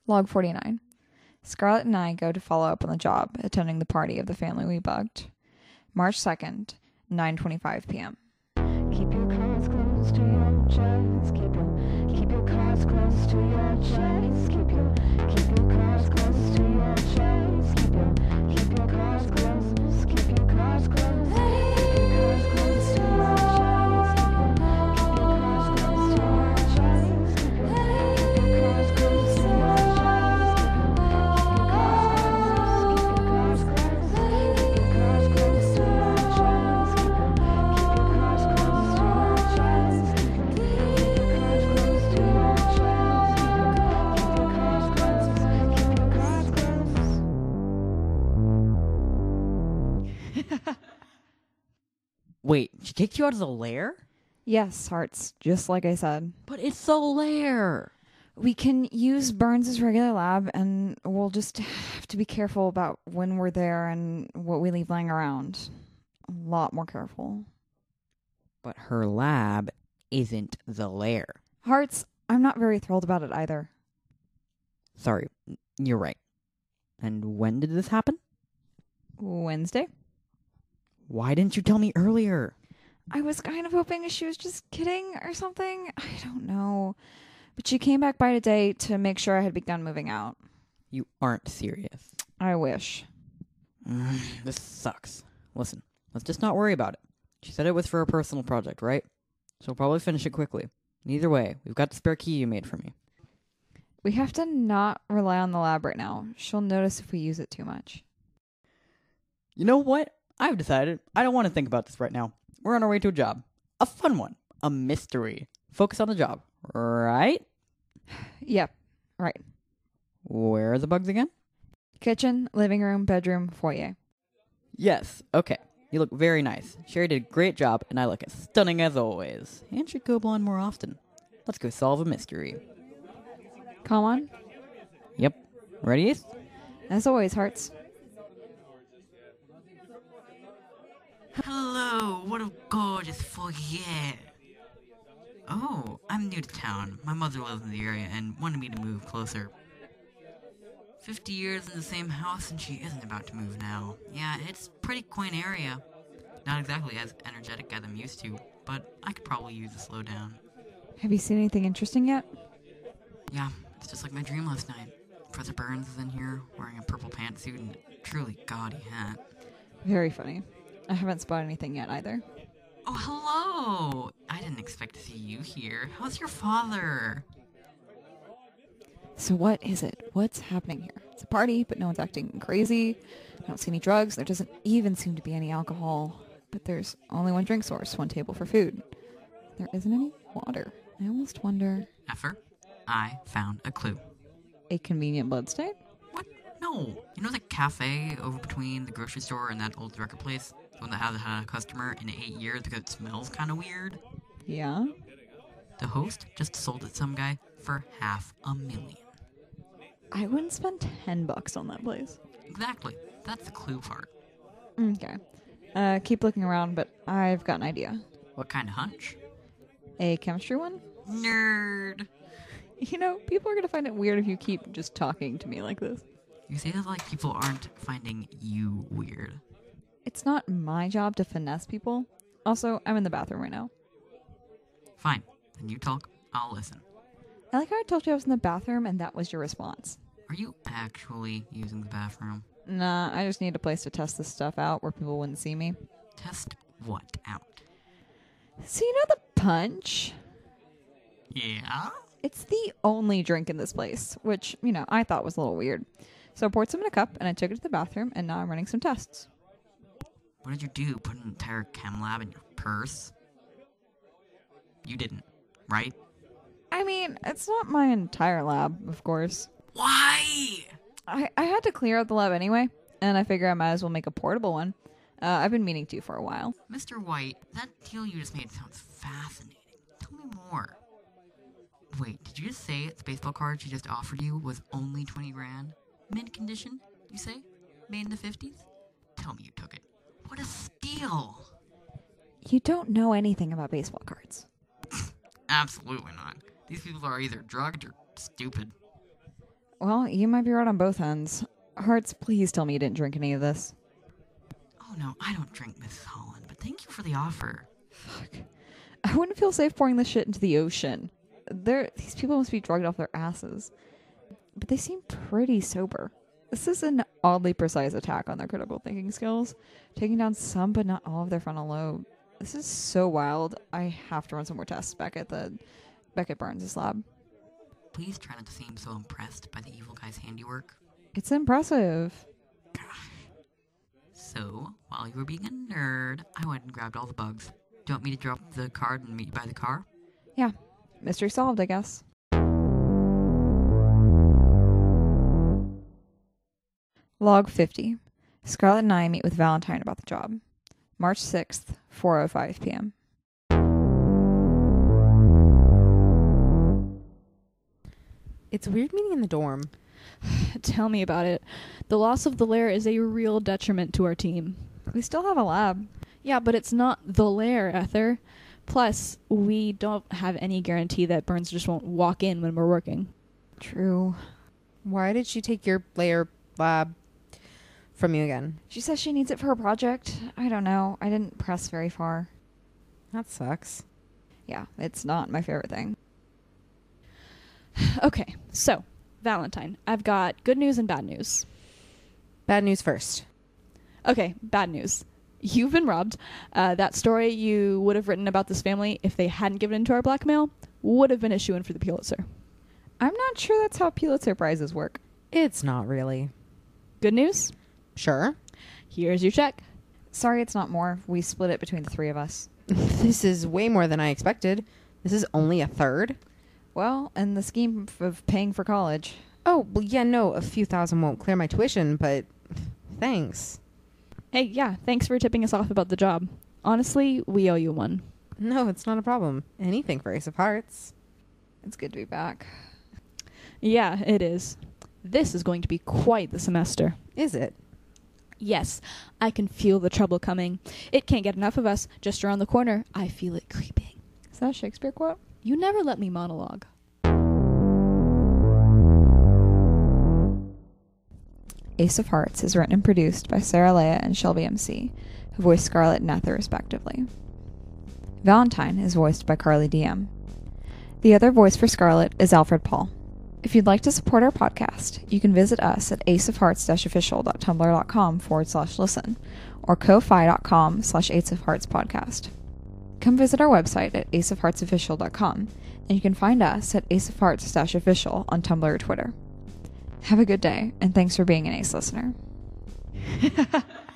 Log 49. Scarlett and I go to follow up on the job, attending the party of the family we bugged. March 2nd, 9:25 p.m. Keep your cards close to your chest. Keep your cards close to your chest. Keep your cards close to your chest. Keep your cards close. Keep your cards close. Keep your cards close to your chest. Keep your cards close to your chest. Keep your cards close to your chest. Keep your cards close. Keep your cards close to your chest. Keep your cards close to your chest. Keep your cards close to your chest. Keep your cards close. Keep your cards close. Wait, she kicked you out of the lair? Yes, Hearts, just like I said. But it's the lair! We can use Burns' regular lab, and we'll just have to be careful about when we're there and what we leave lying around. A lot more careful. But her lab isn't the lair. Hearts, I'm not very thrilled about it either. Sorry, you're right. And when did this happen? Wednesday? Why didn't you tell me earlier? I was kind of hoping she was just kidding or something. I don't know. But she came back by today to make sure I had begun moving out. You aren't serious. I wish. This sucks. Listen, let's just not worry about it. She said it was for a personal project, right? She'll probably finish it quickly. And either way, we've got the spare key you made for me. We have to not rely on the lab right now. She'll notice if we use it too much. You know what? I've decided I don't want to think about this right now. We're on our way to a job. A fun one. A mystery. Focus on the job, right? Yep, right. Where are the bugs again? Kitchen, living room, bedroom, foyer. Yes, okay. You look very nice. Sherry did a great job, and I look as stunning as always. And should go blonde more often. Let's go solve a mystery. Come on. Yep. Ready? As always, Hearts. Hello, what a gorgeous foyer. Oh, I'm new to town. My mother lives in the area and wanted me to move closer. 50 years in the same house and she isn't about to move now. Yeah, it's a pretty quaint area. Not exactly as energetic as I'm used to, but I could probably use a slow down. Have you seen anything interesting yet? Yeah, it's just like my dream last night. Professor Burns is in here, wearing a purple pantsuit and a truly gaudy hat. Very funny. I haven't spotted anything yet either. Oh, hello! I didn't expect to see you here. How's your father? So what is it? What's happening here? It's a party, but no one's acting crazy. I don't see any drugs. There doesn't even seem to be any alcohol. But there's only one drink source, one table for food. There isn't any water. I almost wonder... Effer, I found a clue. A convenient bloodstain? What? No. You know the cafe over between the grocery store and that old record place? The one that hasn't had a customer in 8 years because it smells kind of weird? Yeah? The host just sold it to some guy for $500,000. I wouldn't spend $10 on that place. Exactly. That's the clue part. Okay. Keep looking around, but I've got an idea. What kind of hunch? A chemistry one? Nerd. You know, people are going to find it weird if you keep just talking to me like this. You say that like people aren't finding you weird. It's not my job to finesse people. Also, I'm in the bathroom right now. Fine. Then you talk, I'll listen. I like how I told you I was in the bathroom and that was your response. Are you actually using the bathroom? Nah, I just need a place to test this stuff out where people wouldn't see me. Test what out? So you know the punch? Yeah? It's the only drink in this place, which, you know, I thought was a little weird. So I poured some in a cup and I took it to the bathroom and now I'm running some tests. What did you do? Put an entire chem lab in your purse? You didn't, right? I mean, it's not my entire lab, of course. Why? I had to clear out the lab anyway, and I figure I might as well make a portable one. I've been meaning to for a while. Mr. White, that deal you just made sounds fascinating. Tell me more. Wait, did you just say the baseball card she just offered you was only 20 grand? Mint condition, you say? Made in the 50s? Tell me you took it. What a steal! You don't know anything about baseball cards. Absolutely not. These people are either drugged or stupid. Well, you might be right on both ends. Hearts, please tell me you didn't drink any of this. Oh no, I don't drink, Mrs. Holland, but thank you for the offer. Fuck. I wouldn't feel safe pouring this shit into the ocean. These people must be drugged off their asses. But they seem pretty sober. This is an oddly precise attack on their critical thinking skills, taking down some but not all of their frontal lobe. This is so wild. I have to run some more tests back at Barnes' lab. Please try not to seem so impressed by the evil guy's handiwork. It's impressive. So, while you were being a nerd, I went and grabbed all the bugs. Do you want me to drop the card and meet you by the car? Yeah. Mystery solved, I guess. Log 50. Scarlett and I meet with Valentine about the job. March 6th, 4:05 p.m. It's weird meeting in the dorm. Tell me about it. The loss of the lair is a real detriment to our team. We still have a lab. Yeah, but it's not the lair, Ether. Plus, we don't have any guarantee that Burns just won't walk in when we're working. True. Why did she take your layer lab from you again? She says she needs it for her project. I don't know. I didn't press very far. That sucks. Yeah, it's not my favorite thing. Okay, so, Valentine, I've got good news and bad news. Bad news first. Okay, bad news. You've been robbed. That story you would have written about this family if they hadn't given in to our blackmail would have been issuing for the Pulitzer. I'm not sure that's how Pulitzer Prizes work. It's not really. Good news? Sure. Here's your check. Sorry, it's not more. We split it between the three of us. This is way more than I expected. This is only a third. Well, in the scheme of paying for college. Oh, well, yeah, no, a few thousand won't clear my tuition, but thanks. Hey, yeah, thanks for tipping us off about the job. Honestly, we owe you one. No, it's not a problem. Anything for Ace of Hearts. It's good to be back. Yeah, it is. This is going to be quite the semester. Is it? Yes, I can feel the trouble coming. It can't get enough of us. Just around the corner, I feel it creeping. Is that a Shakespeare quote? You never let me monologue. Ace of Hearts is written and produced by Sarah Leah and Shelby MC, who voiced Scarlett and Ether respectively. Valentine is voiced by Carly DM. The other voice for Scarlett is Alfred Paul. If you'd like to support our podcast, you can visit us at aceofhearts-official.tumblr.com/listen or ko-fi.com/aceofheartspodcast. Come visit our website at aceofheartsofficial.com, and you can find us at aceofhearts-official on Tumblr or Twitter. Have a good day, and thanks for being an Ace listener.